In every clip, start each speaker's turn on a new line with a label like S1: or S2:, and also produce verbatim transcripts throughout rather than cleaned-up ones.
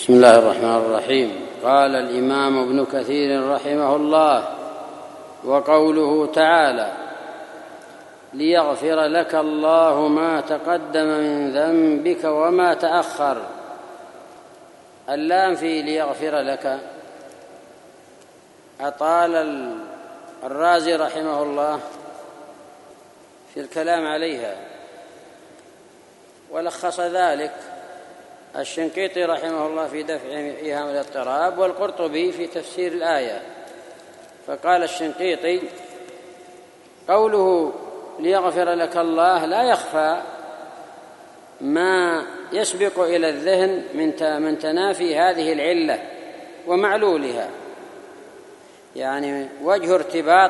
S1: بسم الله الرحمن الرحيم. قال الإمام ابن كثير رحمه الله: وقوله تعالى: ليغفر لك الله ما تقدم من ذنبك وما تأخر. اللام في ليغفر لك أطال الرازي رحمه الله في الكلام عليها، ولخص ذلك الشنقيطي رحمه الله في دفع إيهام الاضطراب، والقرطبي في تفسير الآية. فقال الشنقيطي: قوله ليغفر لك الله لا يخفى ما يسبق إلى الذهن من تنافي هذه العلة ومعلولها، يعني وجه ارتباط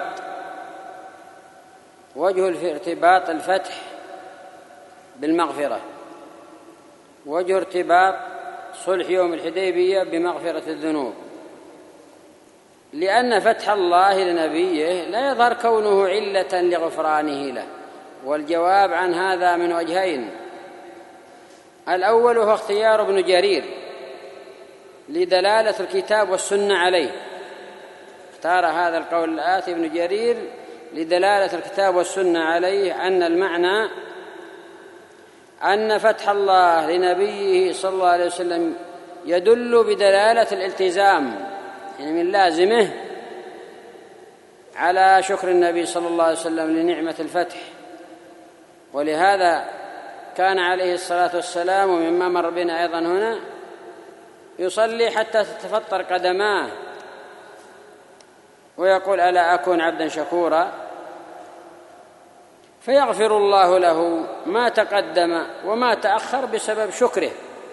S1: وجه ارتباط الفتح بالمغفرة، وجه ارتباط صلح يوم الحديبية بمغفرة الذنوب، لأن فتح الله لنبيه لا يظهر كونه علة لغفرانه له. والجواب عن هذا من وجهين: الأول هو اختيار ابن جرير لدلالة الكتاب والسنة عليه، اختار هذا القول الآتي ابن جرير لدلالة الكتاب والسنة عليه أن المعنى أن فتح الله لنبيه صلى الله عليه وسلم يدل بدلالة الالتزام، يعني من لازمه على شكر النبي صلى الله عليه وسلم لنعمة الفتح. ولهذا كان عليه الصلاة والسلام، ومما مر بنا أيضا هنا، يصلي حتى تتفطر قدماه ويقول: ألا أكون عبدا شكورا؟ فيغفر الله له ما تقدم وما تأخر بسبب شكره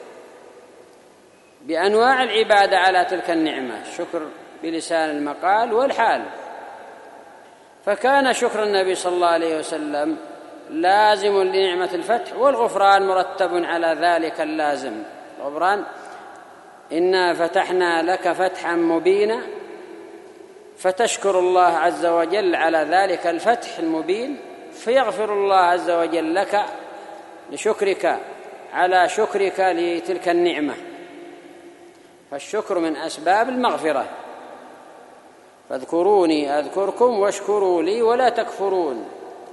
S1: بأنواع العبادة على تلك النعمة، الشكر بلسان المقال والحال. فكان شكر النبي صلى الله عليه وسلم لازم لنعمة الفتح، والغفران مرتب على ذلك اللازم. الغفران: إنا فتحنا لك فتحا مبينا، فتشكر الله عز وجل على ذلك الفتح المبين، فيغفر الله عز وجل لك لشكرك على شكرك لتلك النعمة. فالشكر من أسباب المغفرة. فاذكروني أذكركم واشكروا لي ولا تكفرون،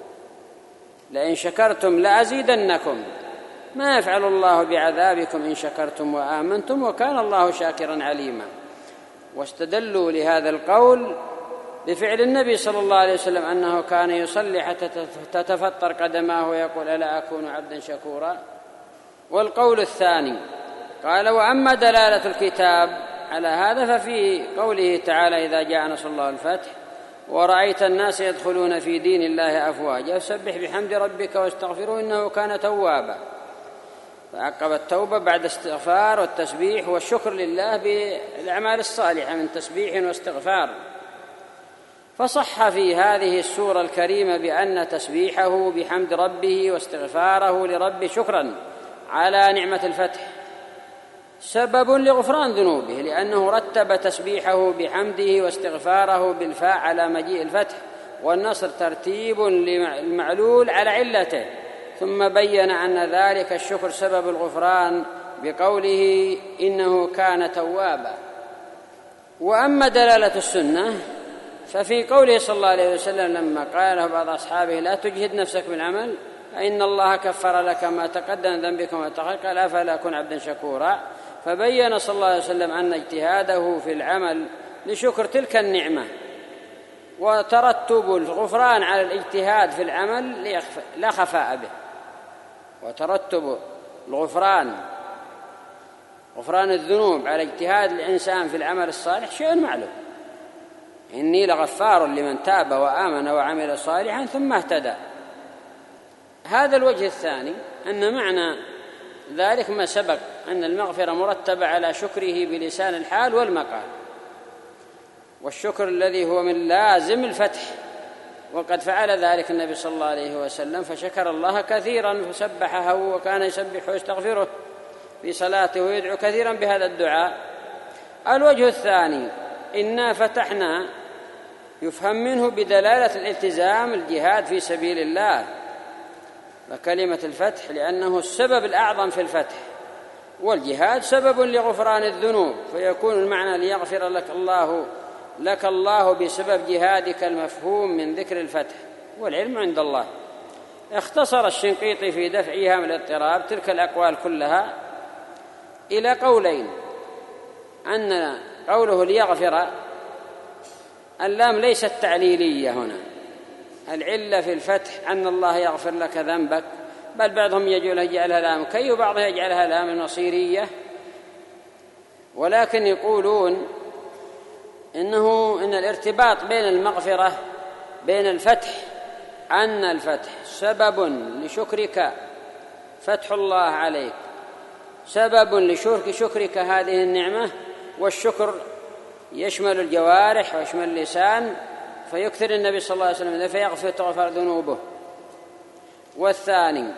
S1: لئن شكرتم لأزيدنكم، ما يفعل الله بعذابكم إن شكرتم وآمنتم وكان الله شاكرا عليما. واستدلوا لهذا القول بفعل النبي صلى الله عليه وسلم أنه كان يصلي حتى تتفطر قدماه ويقول: ألا أكون عبدا شكورا. والقول الثاني قال: وأما دلالة الكتاب على هذا ففي قوله تعالى: إذا جاء نصر الله الفتح ورأيت الناس يدخلون في دين الله أفواجا فسبح بحمد ربك واستغفره إنه كان توابا. فعقب التوبة بعد استغفار والتسبيح والشكر لله بالأعمال الصالحة من تسبيح واستغفار. فصح في هذه السورة الكريمة بأن تسبيحه بحمد ربه واستغفاره لربه شكرا على نعمة الفتح سبب لغفران ذنوبه، لأنه رتب تسبيحه بحمده واستغفاره بالفاء على مجيء الفتح والنصر ترتيب للمعلول على علته، ثم بين أن ذلك الشكر سبب الغفران بقوله: إنه كان توابا. وأما دلالة السنة ففي قوله صلى الله عليه وسلم لما قال له بعض أصحابه: لا تجهد نفسك بالعمل فإن الله كفر لك ما تقدم ذنبك وما تأخر، قال: أفلا أكون عبدا شكورا. فبين صلى الله عليه وسلم أن اجتهاده في العمل لشكر تلك النعمة، وترتب الغفران على الاجتهاد في العمل لا خفاء به. وترتب الغفران غفران الذنوب على اجتهاد الإنسان في العمل الصالح شيء معلوم: إني لغفار لمن تاب وآمن وعمل صالحا ثم اهتدى. هذا الوجه الثاني، أن معنى ذلك ما سبق أن المغفرة مرتبة على شكره بلسان الحال والمقال، والشكر الذي هو من لازم الفتح، وقد فعل ذلك النبي صلى الله عليه وسلم، فشكر الله كثيرا فسبحه وكان يسبح ويستغفره في صلاته ويدعو كثيرا بهذا الدعاء. الوجه الثاني: إنا فتحنا، يفهم منه بدلالة الالتزام الجهاد في سبيل الله وكلمة الفتح، لأنه السبب الأعظم في الفتح، والجهاد سبب لغفران الذنوب، فيكون المعنى ليغفر لك الله لك الله بسبب جهادك المفهوم من ذكر الفتح، والعلم عند الله. اختصر الشنقيطي في دفع إيهام الاضطراب تلك الأقوال كلها إلى قولين: أن قوله ليغفر اللام ليست تعليلية هنا، العلة في الفتح أن الله يغفر لك ذنبك، بل بعضهم يجعلها لام كي وبعضهم يجعلها لام نصيرية، ولكن يقولون إنه إن الارتباط بين المغفرة بين الفتح أن الفتح سبب لشكرك، فتح الله عليك سبب لشكر شكرك هذه النعمة، والشكر يشمل الجوارح ويشمل اللسان، فيكثر النبي صلى الله عليه وسلم فيغفر تغفر ذنوبه. والثاني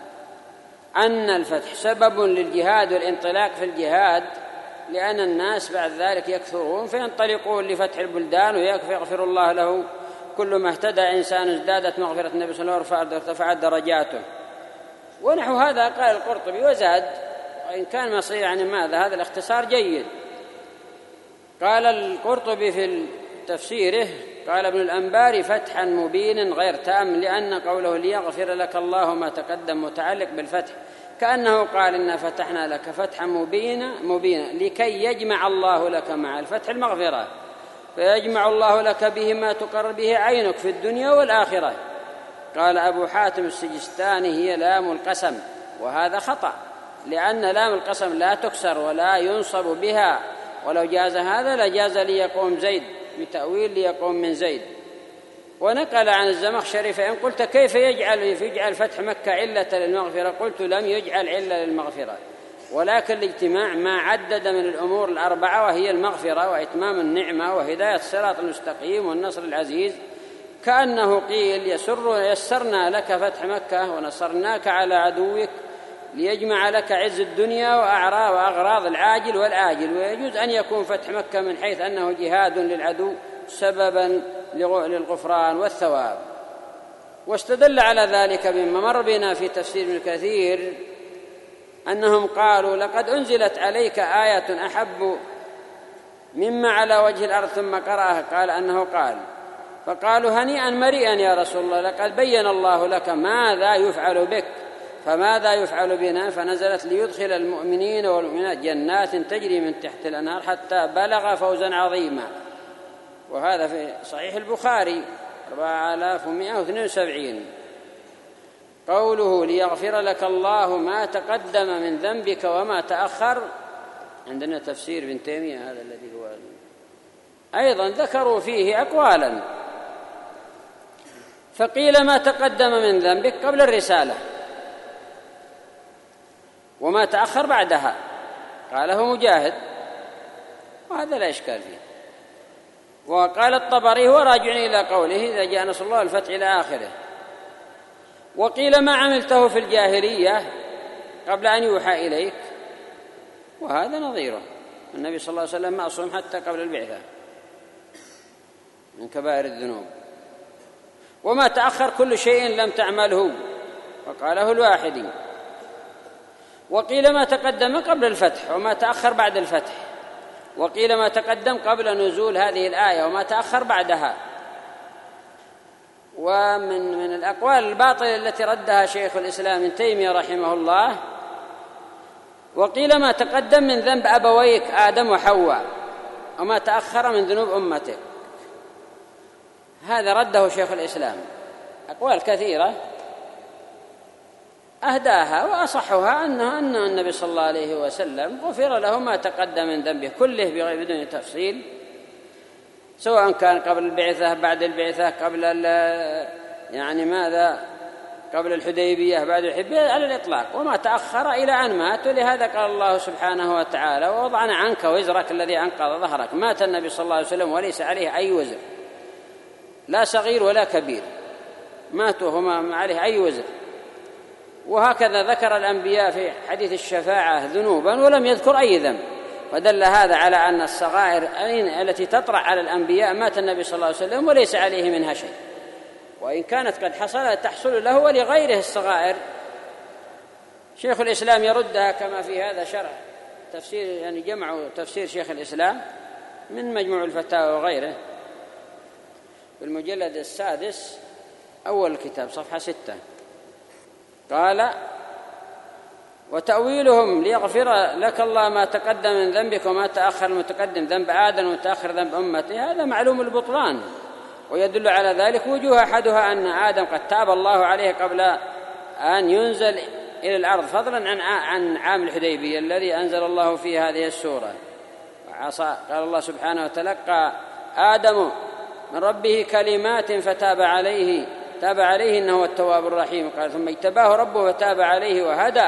S1: أن الفتح سبب للجهاد والانطلاق في الجهاد، لأن الناس بعد ذلك يكثرون فينطلقون لفتح البلدان ويغفر الله له كل ما اهتدى إنسان ازدادت مغفرة النبي صلى الله عليه وسلم وارتفعت درجاته. ونحو هذا قال القرطبي وزاد، وإن كان مصير يعني ماذا هذا الاختصار جيد. قال القرطبي في تفسيره قال ابن الأنباري فتحا مبينا غير تام، لأن قوله ليغفر لك الله ما تقدم متعلق بالفتح، كأنه قال إنا فتحنا لك فتحا مبينا مبينا لكي يجمع الله لك مع الفتح المغفرة، فيجمع الله لك به ما تقر به عينك في الدنيا والآخرة. قال أبو حاتم السجستاني هي لام القسم، وهذا خطأ، لأن لام القسم لا تكسر ولا ينصب بها، ولو جاز هذا لجاز ليقوم زيد بتأويل ليقوم من زيد. ونقل عن الزمخشري فإن قلت كيف يجعل يجعل فتح مكة علة للمغفرة، قلت لم يجعل علة للمغفرة، ولكن الاجتماع ما عدد من الأمور الأربعة، وهي المغفرة وإتمام النعمة وهداية الصراط المستقيم والنصر العزيز، كأنه قيل يسر يسرنا لك فتح مكة ونصرناك على عدوك ليجمع لك عز الدنيا وأعراض وأغراض العاجل والآجل. ويجوز أن يكون فتح مكة من حيث أنه جهاد للعدو سببا للغفران والثواب. واستدل على ذلك بما مر بنا في تفسير ابن كثير أنهم قالوا لقد أنزلت عليك آية أحب مما على وجه الأرض، ثم قرأها قال أنه قال فقالوا هنيئا مريئا يا رسول الله، لقد بين الله لك ماذا يفعل بك فماذا يفعل بنا، فنزلت ليدخل المؤمنين والمؤمنات جنات تجري من تحت الأنهار حتى بلغ فوزا عظيما. وهذا في صحيح البخاري أربعة آلاف ومائة واثنين وسبعين. قوله ليغفر لك الله ما تقدم من ذنبك وما تأخر، عندنا تفسير ابن تيمية هذا الذي هو أيضا ذكروا فيه أقوالا، فقيل ما تقدم من ذنبك قبل الرسالة وما تأخر بعدها، قاله مجاهد وهذا لا إشكال فيه. وقال الطبري هو راجع إلى قوله إذا جاء نصر الله الفتح إلى آخره. وقيل ما عملته في الجاهلية قبل أن يوحى إليك، وهذا نظيره، النبي صلى الله عليه وسلم معصوم حتى قبل البعثة من كبائر الذنوب. وما تأخر كل شيء لم تعمله، وقاله الواحدي. وقيل ما تقدم قبل الفتح وما تأخر بعد الفتح، وقيل ما تقدم قبل نزول هذه الآية وما تأخر بعدها. ومن من الأقوال الباطلة التي ردها شيخ الإسلام ابن تيمية رحمه الله وقيل ما تقدم من ذنب أبويك آدم وحواء وما تأخر من ذنوب أمتك، هذا رده شيخ الإسلام. أقوال كثيرة أهداها وأصحها أنه أن النبي صلى الله عليه وسلم غفر له ما تقدم من ذنبه كله بغير بدون تفصيل، سواء كان قبل البعثة بعد البعثة قبل يعني ماذا قبل الحديبية بعد الحديبية على الإطلاق، وما تأخر إلى أن مات. ولهذا قال الله سبحانه وتعالى ووضعنا عنك وزرك الذي أنقض ظهرك. مات النبي صلى الله عليه وسلم وليس عليه أي وزر، لا صغير ولا كبير، ماتوا هما عليه أي وزر. وهكذا ذكر الأنبياء في حديث الشفاعة ذنوبا ولم يذكر أي ذنب، فدل هذا على أن الصغائر التي تطرأ على الأنبياء مات النبي صلى الله عليه وسلم وليس عليه منها شيء، وإن كانت قد حصلت تحصل له ولغيره الصغائر شيخ الإسلام يردها كما في هذا شرح تفسير، يعني جمعوا تفسير شيخ الإسلام من مجموع الفتاوى وغيره بالمجلد السادس أول الكتاب صفحة ستة. قال: وتأويلهم ليغفر لك الله ما تقدم من ذنبك وما تأخر، المتقدم ذنب آدم ومتأخر ذنب أمته، هذا معلوم البطلان، ويدل على ذلك وجوه أحدها أن آدم قد تاب الله عليه قبل أن ينزل إلى الأرض، فضلا عن عن عام الحديبية الذي أنزل الله فيه هذه السورة. قال الله سبحانه: وتلقى آدم من ربه كلمات فتاب عليه تاب عليه إنه هو التواب الرحيم. قال: ثم اجتباه ربه فتاب عليه وهدى.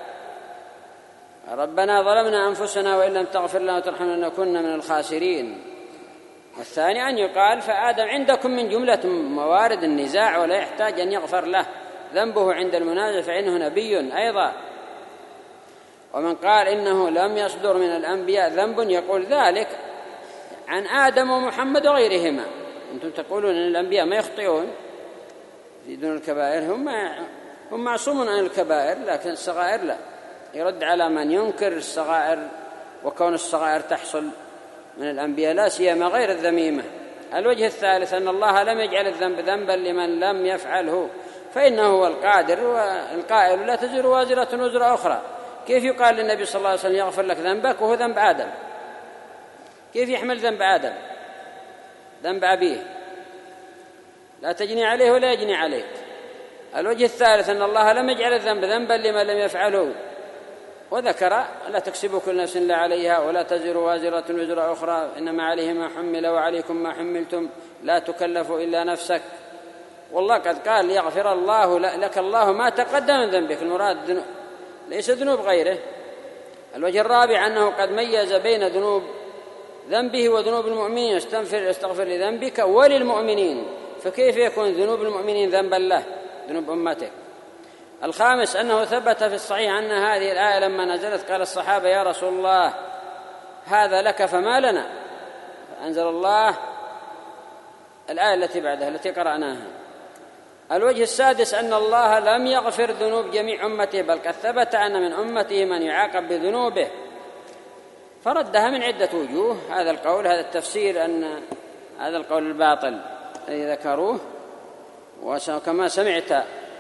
S1: ربنا ظلمنا أنفسنا وإن لم تغفر لنا وترحمنا لنكن من الخاسرين. والثاني أن يقال: فآدم عندكم من جملة موارد النزاع ولا يحتاج أن يغفر له ذنبه عند المنازع فإنه نبي أيضا. ومن قال إنه لم يصدر من الأنبياء ذنب يقول ذلك عن آدم ومحمد وغيرهما. أنتم تقولون أن الأنبياء ما يخطئون في دون الكبائر، هم هم معصومون عن الكبائر لكن الصغائر لا. يرد على من ينكر الصغائر وكون الصغائر تحصل من الأنبياء لا سيما غير الذميمة. الوجه الثالث أن الله لم يجعل الذنب ذنبا لمن لم يفعله، فإنه هو القادر والقائل: لا تزر وازرة وزر أخرى. كيف يقال للنبي صلى الله عليه وسلم يغفر لك ذنبك وهو ذنب آدم؟ كيف يحمل ذنب آدم ذنب أبيه؟ لا تجني عليه ولا يجني عليك. الوجه الثالث أن الله لم يجعل الذنب ذنبا لمن لم يفعله، وذكر: لا تكسب كل نفس لا عليها ولا تزر وازرة وزر أخرى إنما عليه ما حمل وعليكم ما حملتم لا تكلف إلا نفسك. والله قد قال: ليغفر الله لك الله ما تقدم من ذنبك، المراد ليس ذنوب غيره. الوجه الرابع أنه قد ميز بين ذنوب ذنبه وذنوب المؤمنين: استغفر استغفر لذنبك وللمؤمنين، فكيف يكون ذنوب المؤمنين ذنبا له ذنوب أمتك؟ الخامس أنه ثبت في الصحيح أن هذه الآية لما نزلت قال الصحابة: يا رسول الله هذا لك فما لنا، فأنزل الله الآية التي بعدها التي قرأناها. الوجه السادس أن الله لم يغفر ذنوب جميع أمته، بل قد ثبت أن من أمته من يعاقب بذنوبه، فردها من عدة وجوه. هذا القول هذا التفسير أن هذا القول الباطل الذي ذكروه، وكما سمعت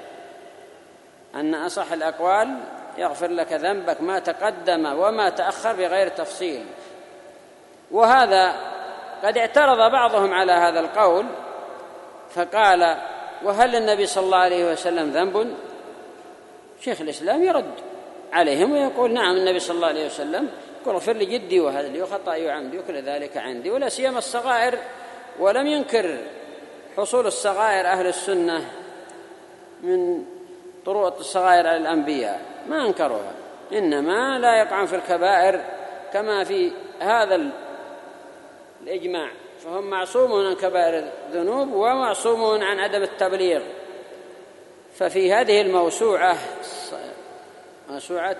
S1: أن أصح الأقوال يغفر لك ذنبك ما تقدم وما تأخر بغير تفصيل. وهذا قد اعترض بعضهم على هذا القول فقال: وهل النبي صلى الله عليه وسلم ذنب؟ شيخ الإسلام يرد عليهم ويقول: نعم النبي صلى الله عليه وسلم يقول: اغفر لي جدي وهزلي وخطأي وعمدي وكل ذلك عندي، ولا سيما الصغائر. ولم ينكر حصول الصغائر أهل السنة من طرق الصغائر على الأنبياء، ما أنكروها، إنما لا يقعون في الكبائر كما في هذا الإجماع، فهم معصومون عن كبائر الذنوب ومعصومون عن عدم التبليغ. ففي هذه الموسوعة موسوعة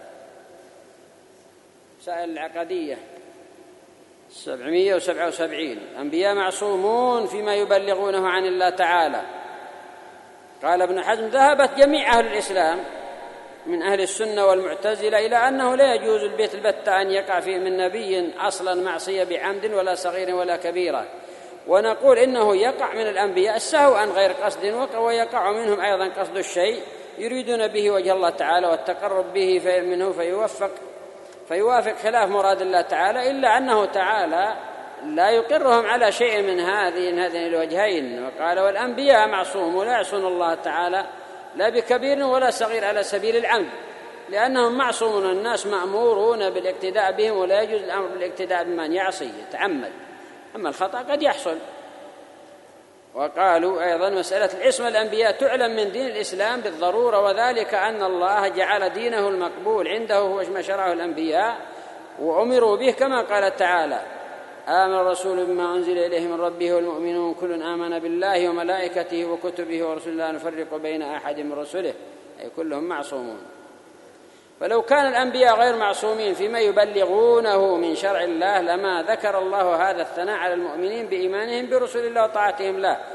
S1: مسائل العقدية سبعمائة وسبعة وسبعين الأنبياء معصومون فيما يبلغونه عن الله تعالى. قال ابن حزم: ذهبت جميع أهل الإسلام من أهل السنة والمعتزلة إلى أنه لا يجوز البيت البتة أن يقع فيه من نبي أصلا معصية بعمد ولا صغير ولا كبيرة، ونقول إنه يقع من الأنبياء السهو عن غير قصد، ويقع منهم أيضا قصد الشيء يريدون به وجه الله تعالى والتقرب به منه فيوفق فيوافق خلاف مراد الله تعالى، إلا أنه تعالى لا يقرهم على شيء من هذه هذين الوجهين. وقال: والأنبياء معصوم ولا يعصون الله تعالى لا بكبير ولا صغير على سبيل العمد، لأنهم معصومون، الناس مأمورون بالاقتداء بهم ولا يجوز الأمر بالاقتداء بمن يعصي يتعمد، أما الخطأ قد يحصل. وقالوا أيضا: مسألة العصمة الأنبياء تعلم من دين الإسلام بالضرورة، وذلك أن الله جعل دينه المقبول عنده هو ما شرعه الأنبياء وأمروا به، كما قال تعالى: آمن الرسول بما أنزل إليه من ربه والمؤمنون كل آمن بالله وملائكته وكتبه ورسله لا نفرق بين أحد من رسله، أي كلهم معصومون. فلو كان الأنبياء غير معصومين فيما يبلغونه من شرع الله لما ذكر الله هذا الثناء على المؤمنين بإيمانهم برسل الله وطاعتهم له،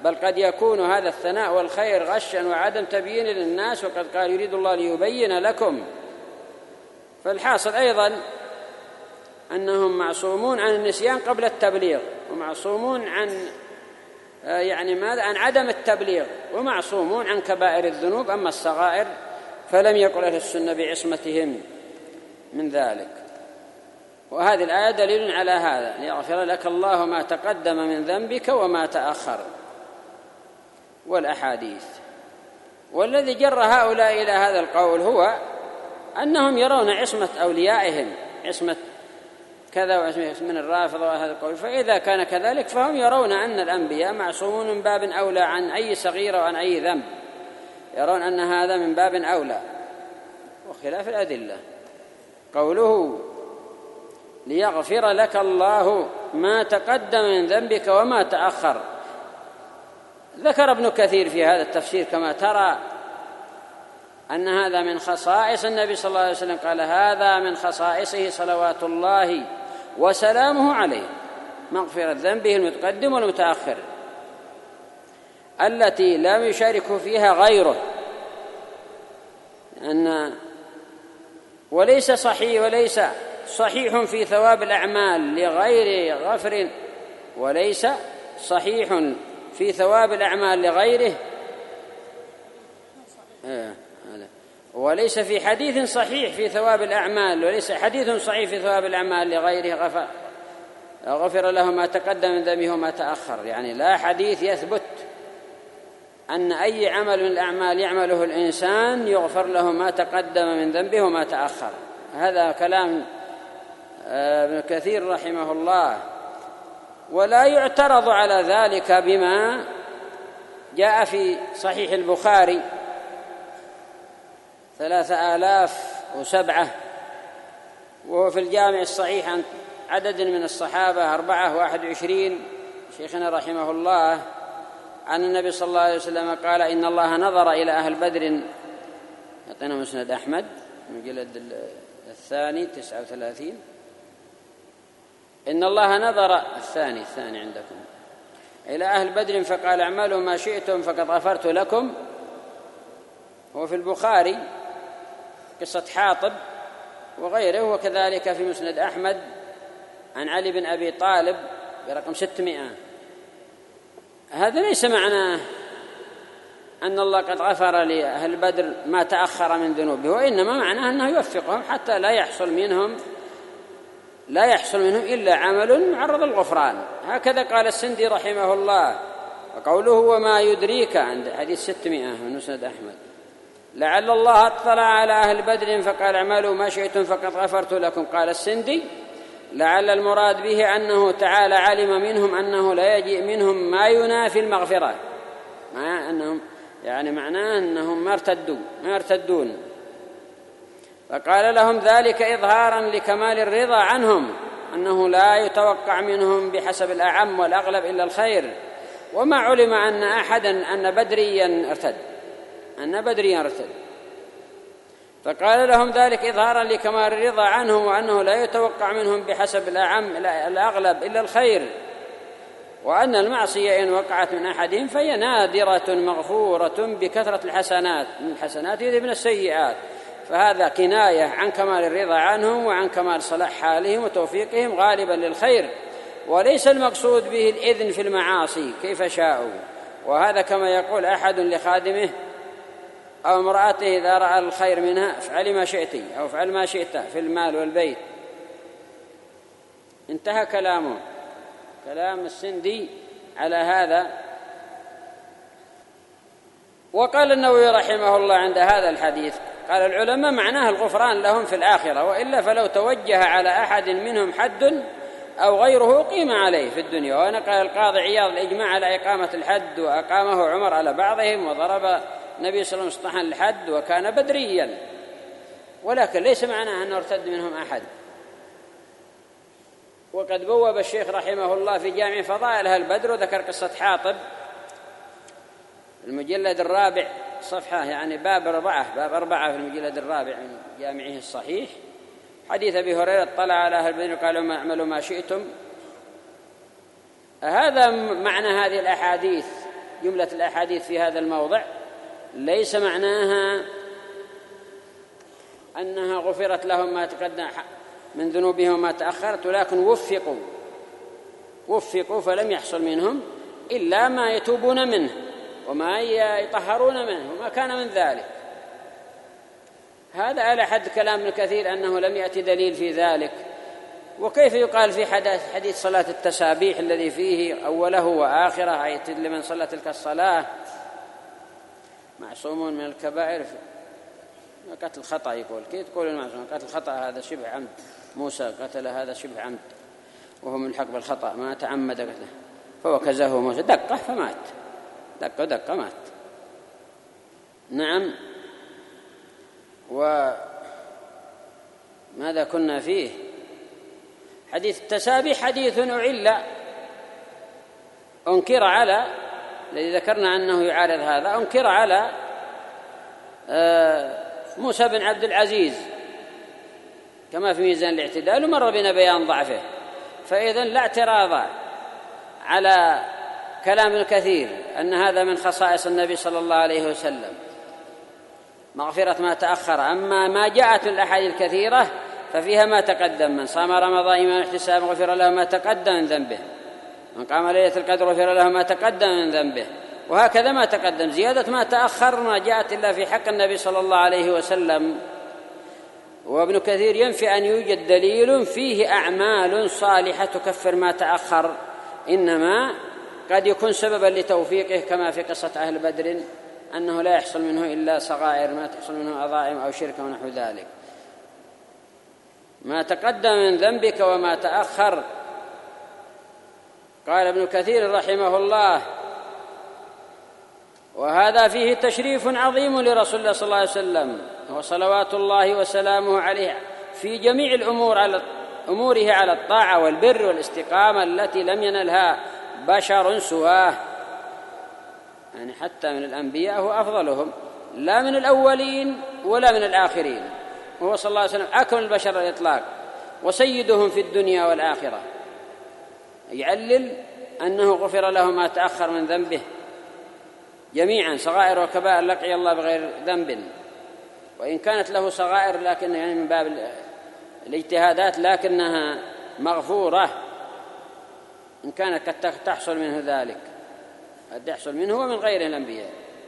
S1: بل قد يكون هذا الثناء والخير غشا وعدم تبيين للناس، وقد قال يريد الله ليبين لكم. فالحاصل أيضا أنهم معصومون عن النسيان قبل التبليغ، ومعصومون عن يعني ماذا عن عدم التبليغ، ومعصومون عن كبائر الذنوب. أما الصغائر فلم يقل أهل السنة بعصمتهم من ذلك. وهذه الآية دليل على هذا: ليغفر لك الله ما تقدم من ذنبك وما تأخر. والأحاديث. والذي جر هؤلاء إلى هذا القول هو أنهم يرون عصمة أوليائهم، عصمة كذا وعصمة من الرافضة وهذا القول. فإذا كان كذلك فهم يرون أن الأنبياء معصومون من باب أولى عن أي صغيرة وعن أي ذنب، يرون أن هذا من باب أولى، وخلاف الأدلة. قوله ليغفر لك الله ما تقدم من ذنبك وما تأخر، ذكر ابن كثير في هذا التفسير كما ترى أن هذا من خصائص النبي صلى الله عليه وسلم، قال هذا من خصائصه صلوات الله وسلامه عليه، مغفرة ذنبه المتقدم والمتأخر التي لم يشارك فيها غيره. أن وليس صحيح وليس صحيح في ثواب الأعمال لغير غفر، وليس صحيح في ثواب الأعمال لغيره، وليس في حديث صحيح في ثواب الأعمال، وليس حديث صحيح في ثواب الأعمال لغيره غفر غفر له ما تقدم من ذنبه وما تأخر. يعني لا حديث يثبت أن أي عمل من الأعمال يعمله الإنسان يغفر له ما تقدم من ذنبه وما تأخر. هذا كلام ابن كثير رحمه الله. ولا يعترض على ذلك بما جاء في صحيح البخاري ثلاثة آلاف وسبعة، وهو في الجامع الصحيح عن عدد من الصحابة أربعة واحد وعشرين، شيخنا رحمه الله عن النبي صلى الله عليه وسلم قال إن الله نظر إلى أهل بدر، يعطينا مسند أحمد المجلد الثاني تسعة وثلاثين، إن الله نظر الثاني الثاني عندكم إلى أهل بدر فقال اعملوا ما شئتم فقد غفرت لكم. هو في البخاري قصة حاطب وغيره، وكذلك في مسند أحمد عن علي بن أبي طالب برقم ستمائة. هذا ليس معناه أن الله قد غفر لأهل بدر ما تأخر من ذنوبه، وإنما معناه أنه يوفقهم حتى لا يحصل منهم لا يحصل منهم إلا عمل معرض الغفران. هكذا قال السندي رحمه الله. وقوله وما يدريك عند حديث ستمائة من مسند أحمد لعل الله اطلع على أهل بدر فقال اعملوا ما شئتم فقد غفرت لكم، قال السندي لعل المراد به أنه تعالى علم منهم أنه لا يجيء منهم ما ينافي المغفرة، مع أنهم يعني معناه أنهم ما ارتدوا ما يرتدون، فقال لهم ذلك إظهارا لكمال الرضا عنهم أنه لا يتوقع منهم بحسب الأعم والأغلب إلا الخير. وما علم أن أحدا أن بدريا ارتد أن بدريا ارتد فقال لهم ذلك إظهارا لكمال الرضا عنهم وأنه لا يتوقع منهم بحسب الأعم الأغلب إلا الخير، وأن المعصية إن وقعت من أحدهم فهي نادرة مغفورة بكثرة الحسنات، من الحسنات يذهبن السيئات، فهذا كناية عن كمال الرضا عنهم وعن كمال صلاح حالهم وتوفيقهم غالبا للخير، وليس المقصود به الإذن في المعاصي كيف شاءوا. وهذا كما يقول أحد لخادمه أو امرأته إذا رأى الخير منها افعلي ما شئت أو افعل ما شئت في المال والبيت. انتهى كلامه كلام السندي على هذا. وقال النووي رحمه الله عند هذا الحديث قال العلماء معناه الغفران لهم في الآخرة، وإلا فلو توجه على أحد منهم حد أو غيره قيم عليه في الدنيا. ونقل القاضي عياض الإجماع على إقامة الحد، وأقامه عمر على بعضهم، وضرب النبي صلى الله عليه وسلم اسطحا الحد وكان بدريا، ولكن ليس معناه أنه ارتد منهم أحد. وقد بوب الشيخ رحمه الله في جامع فضائل أهل بدر وذكر قصة حاطب المجلد الرابع صفحة يعني باب أربعة باب أربعة في المجلد الرابع من جامعه الصحيح، حديث أبي هريرة طلع على أهل بدر قالوا ما اعملوا ما شئتم. هذا معنى هذه الأحاديث جملة الأحاديث في هذا الموضع ليس معناها أنها غفرت لهم ما تقدم من ذنوبهم وما تأخرت، ولكن وفقوا وفقوا فلم يحصل منهم إلا ما يتوبون منه وما يطهرون منه وما كان من ذلك. هذا على حد كلام ابن كثير أنه لم يأتي دليل في ذلك. وكيف يقال في حديث صلاة التسابيح الذي فيه أوله وآخره أي لمن صلى تلك الصلاة معصوم من الكبائر قتل خطأ، يقول كيف تقول المعصوم قتل خطأ هذا شبه عمد، موسى قتل هذا شبه عمد وهو ملحق بالخطأ ما تعمد قتله، فوكزه موسى دقة فمات، دقة دقة مات. نعم. وماذا كنا فيه؟ حديث التسابيح حديث أعل أنكر على الذي ذكرنا أنه يعارض هذا، أنكر على موسى بن عبد العزيز كما في ميزان الاعتدال، ومر بنا بيان ضعفه. فإذن لا اعتراض على كلام ابن كثير أن هذا من خصائص النبي صلى الله عليه وسلم مغفرة ما تأخر. أما ما جاءت الأحاديث الكثيرة ففيها ما تقدم: من صام رمضان إيمانا واحتسابا غفر له ما تقدم من ذنبه، من قام ليلة القدر غفر له ما تقدم من ذنبه، وهكذا ما تقدم. زيادة ما تأخر ما جاءت إلا في حق النبي صلى الله عليه وسلم. وابن كثير ينفي أن يوجد دليل فيه أعمال صالحة تكفر ما تأخر، إنما قد يكون سببا لتوفيقه كما في قصة أهل بدر أنه لا يحصل منه إلا صغائر ما تحصل منه عظائم أو شرك ونحو ذلك. ما تقدم من ذنبك وما تأخر. قال ابن كثير رحمه الله: وهذا فيه تشريف عظيم لرسول الله صلى الله عليه وسلم وصلوات الله وسلامه عليه في جميع الأمور على أموره على الطاعة والبر والاستقامة التي لم ينلها بشر سواه، يعني حتى من الأنبياء هو أفضلهم، لا من الأولين ولا من الآخرين، وهو صلى الله عليه وسلم أكرم البشر الإطلاق وسيدهم في الدنيا والآخرة. يعلل أنه غفر له ما تأخر من ذنبه جميعا، صغائر وكبائر، لقي الله بغير ذنب، وإن كانت له صغائر لكن يعني من باب الاجتهادات لكنها مغفورة إن كانت قد تحصل منه ذلك، قد يحصل منه ومن غيره الأنبياء.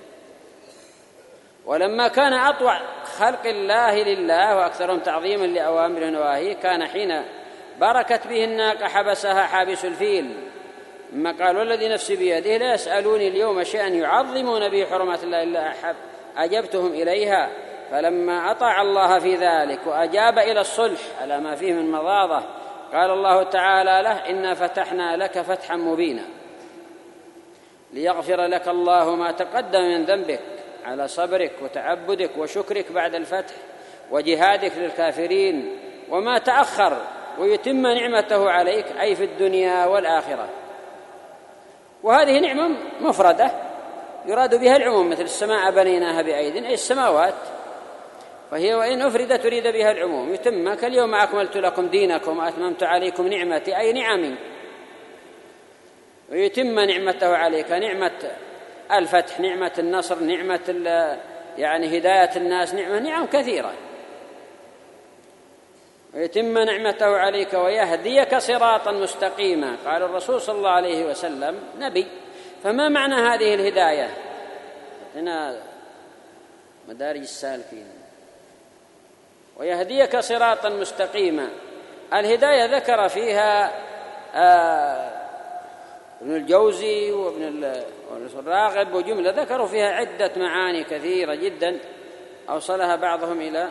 S1: ولما كان أطوع خلق الله لله وأكثرهم تعظيما لأوامره ونواهيه كان حين بركت به الناقة حبسها حابس الفيل، مما قال: والذي نفسي بيده لا يسألوني اليوم شيئا يعظمون به حرمات الله إلا أحب أجبتهم إليها. فلما أطاع الله في ذلك وأجاب إلى الصلح على ما فيه من مضاضة قال الله تعالى له: إنا فتحنا لك فتحا مبينا ليغفر لك الله ما تقدم من ذنبك على صبرك وتعبدك وشكرك بعد الفتح وجهادك للكافرين وما تأخر، ويتم نعمته عليك أي في الدنيا والآخرة. وهذه نعمة مفردة يراد بها العموم، مثل السماء بنيناها بأيد أي السماوات، فهي وإن أفردت تريد بها العموم. يتم كاليوم أكملت لكم دينكم وأتممت عليكم نعمتي أي نعمي، ويتم نعمته عليك نعمة الفتح، نعمة النصر، نعمة يعني هداية الناس، نعمة نعم كثيرة. ويتم نعمته عليك ويهديك صراطا مستقيما. قال الرسول صلى الله عليه وسلم نبي، فما معنى هذه الهداية؟ هنا مدارج السالكين. ويهديك صراطا مستقيما، الهداية ذكر فيها آه ابن الجوزي وابن الراغب وجملة ذكروا فيها عدة معاني كثيرة جدا أوصلها بعضهم إلى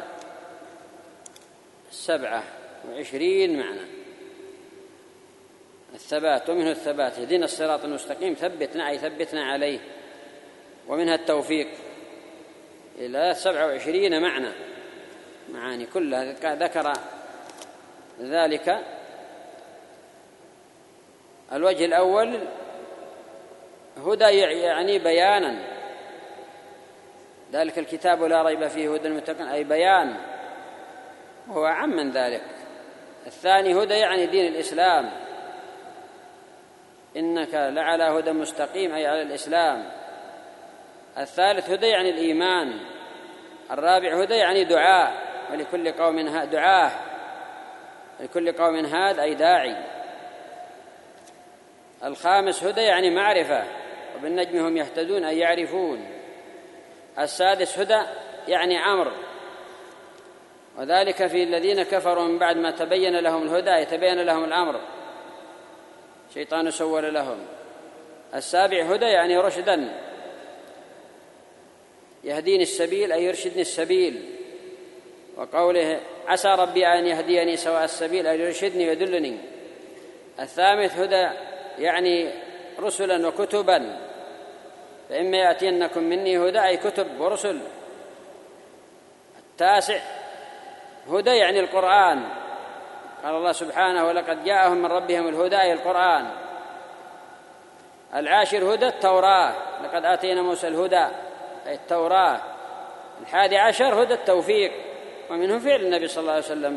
S1: سبعة وعشرين معنى. الثبات، ومنه الثبات اهدنا الصراط المستقيم، ثبتنا أي ثبتنا عليه، ومنها التوفيق إلى سبعة وعشرين معنى، معاني كلها ذكر ذلك. الوجه الأول هدى يعني بيانا، ذلك الكتاب لا ريب فيه هدى للمتقين أي بيان، وهو أعم من ذلك. الثاني هدى يعني دين الإسلام، إنك لعلى هدى مستقيم أي على الإسلام. الثالث هدى يعني الإيمان. الرابع هدى يعني دعاء، ولكل قوم دعاه، لكل قوم هاد أي داعي. الخامس هدى يعني معرفة، وبالنجم هم يهتدون أي يعرفون. السادس هدى يعني أمر، وذلك في الذين كفروا من بعد ما تبين لهم الهدى يتبين لهم الأمر، شيطان سول لهم. السابع هدى يعني رشدا، يهديني السبيل أي يرشدني السبيل، وقوله عسى ربي أن يهديني سواء السبيل أي يرشدني ويدلني. الثامن هدى يعني رسلا وكتبا، فإما يأتينكم مني هدى أي كتب ورسل. التاسع هدى يعني القرآن، قال الله سبحانه ولقد جاءهم من ربهم الهدى أي القرآن. العاشر هدى التوراة، لقد آتينا موسى الهدى أي التوراة. الحادي عشر هدى التوفيق، ومنه فعل النبي صلى الله عليه وسلم،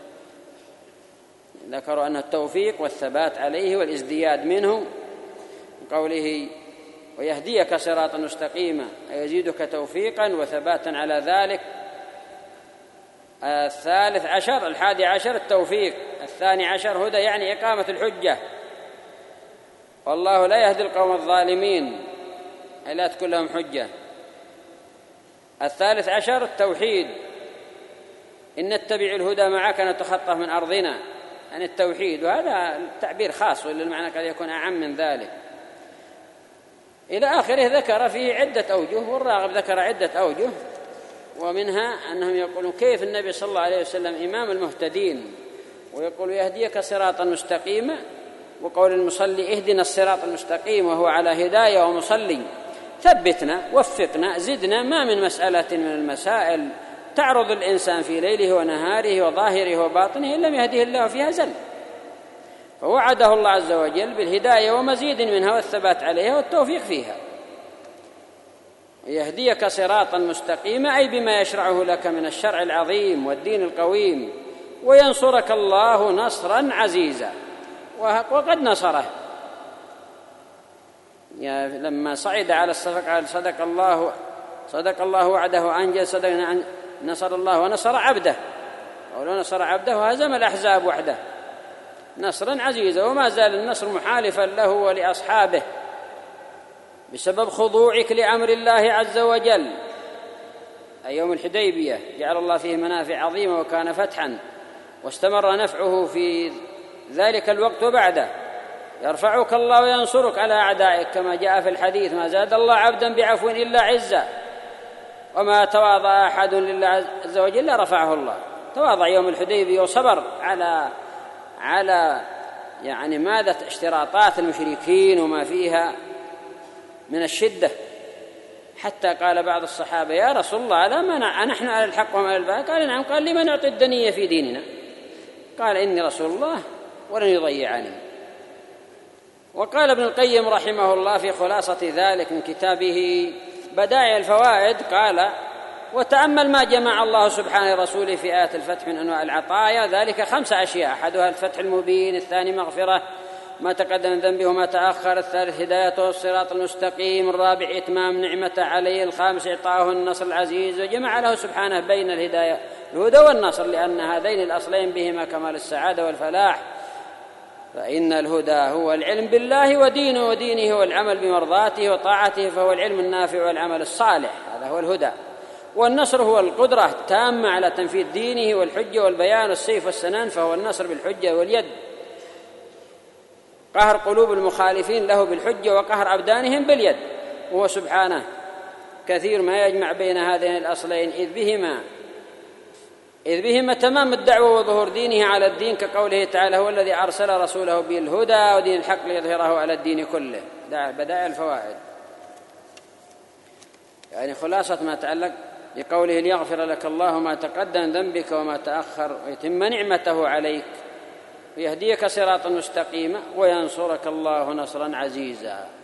S1: ذكروا أن التوفيق والثبات عليه والازدياد منه، قوله ويهديك صراطا مستقيما أي يزيدك توفيقا وثباتا على ذلك. الثالث عشر الحادي عشر التوفيق. الثاني عشر هدى يعني إقامة الحجة، والله لا يهدي القوم الظالمين أي لا تكون لهم حجة. الثالث عشر التوحيد، إن نتبع الهدى معك نتخطف من أرضنا، يعني التوحيد، وهذا تعبير خاص وللمعنى قد يكون أعم من ذلك إلى آخره. ذكر فيه عدة أوجه، والراغب ذكر عدة أوجه، ومنها أنهم يقولون كيف النبي صلى الله عليه وسلم إمام المهتدين ويقول يهديك صراطا مستقيما، وقول المصلي اهدنا الصراط المستقيم وهو على هداية ومصلي. ثبتنا وفقنا زدنا، ما من مسألة من المسائل تعرض الإنسان في ليله ونهاره وظاهره وباطنه إن لم يهديه الله فيها زل، فوعده الله عز وجل بالهداية ومزيد منها والثبات عليها والتوفيق فيها. يهديك صراطا مستقيما أي بما يشرعه لك من الشرع العظيم والدين القويم، وينصرك الله نصرا عزيزا، وقد نصره يعني لما صعد على الصفق قال صدق الله صدق الله وعده أنجز صدقنا نصر الله ونصر عبده، ولو نصر عبده وهزم الأحزاب وحده نصرا عزيزا. وما زال النصر محالفا له ولأصحابه بسبب خضوعك لأمر الله عز وجل. أي يوم الحديبية جعل الله فيه منافع عظيمة وكان فتحا، واستمر نفعه في ذلك الوقت وبعده. يرفعك الله وينصرك على أعدائك كما جاء في الحديث ما زاد الله عبدا بعفو إلا عزا، وما تواضع أحد لله عز وجل رفعه الله. تواضع يوم الحديبية وصبر على على يعني ماذا اشتراطات المشركين وما فيها من الشدة، حتى قال بعض الصحابة يا رسول الله ألا ما نحن على الحق وما على الباطل؟ قال نعم. قال لمن نعطي الدنية في ديننا؟ قال إني رسول الله ولن يضيعني. وقال ابن القيم رحمه الله في خلاصة ذلك من كتابه بدائع الفوائد قال وتأمل ما جمع الله سبحانه رسوله في آيات الفتح من أنواع العطايا، ذلك خمس أشياء: أحدها الفتح المبين، الثاني مغفرة ما تقدم من ذنبه وما تأخر، الثالث هدايته الصراط المستقيم، الرابع إتمام نعمة عليه، الخامس إعطاؤه النصر العزيز. وجمع له سبحانه بين الهداية الهدى والنصر، لأن هذين الأصلين بهما كمال السعادة والفلاح. فإن الهدى هو العلم بالله ودينه، ودينه هو العمل بمرضاته وطاعته، فهو العلم النافع والعمل الصالح، هذا هو الهدى. والنصر هو القدرة التامة على تنفيذ دينه والحجة والبيان والسيف والسنان، فهو النصر بالحجة واليد، قهر قلوب المخالفين له بالحجة وقهر أبدانهم باليد. وهو سبحانه كثير ما يجمع بين هذين الأصلين، إذ بهما إذ بهما تمام الدعوة وظهور دينه على الدين، كقوله تعالى هو الذي أرسل رسوله بالهدى ودين الحق ليظهره على الدين كله. بدائع الفوائد يعني خلاصة ما تعلق بقوله ليغفر لك الله ما تقدم ذنبك وما تأخر ويتم نعمته عليك ويهديك صراطا مستقيما وينصرك الله نصرا عزيزا.